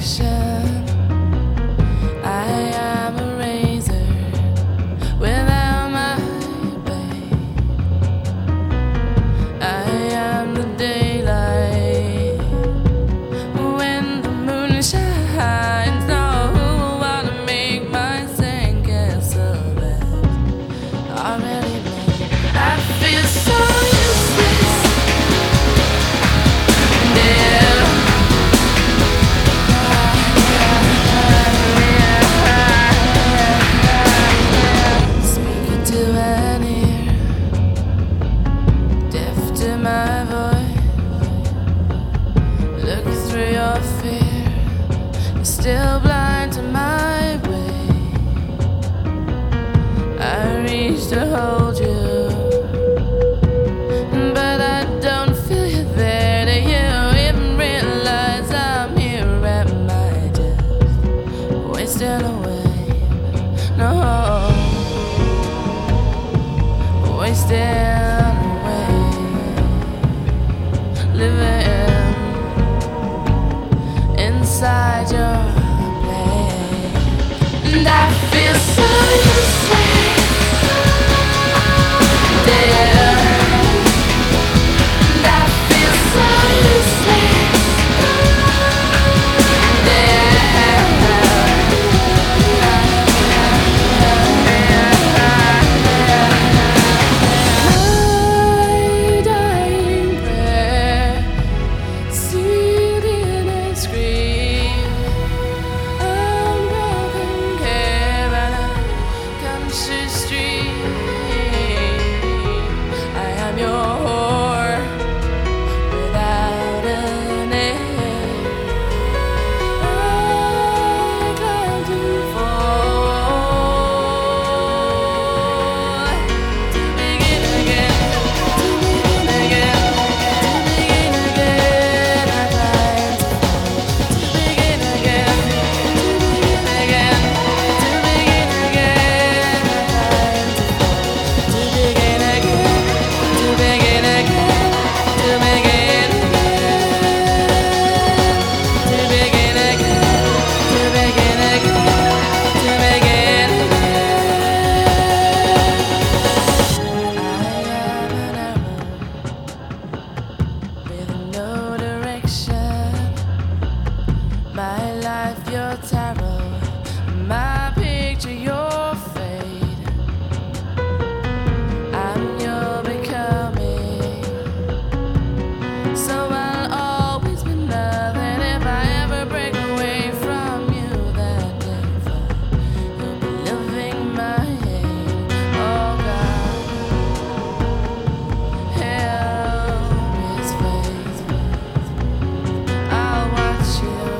direction. I am a razor without my blade. I am the daylight when the moon shines. No, who wanna make my sandcastle that's already made? I feel so useless. My voice, look through your fear. You're still blind to my way. I reach to hold you, but I don't feel you there. Do you even realize I'm here at my desk, wasting away? No, wasting. Living inside your plane, and I feel so useless. Dead. And I feel so useless. My life, your tarot. My picture, your fate. I'm your becoming. So I'll always be nothing if I ever break away from you. That day, you'll be living my hate. Oh God, hell is fate. I'll watch you.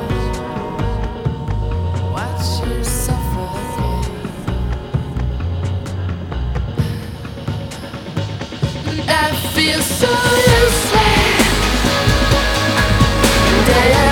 Watch you suffocate. I feel so useless.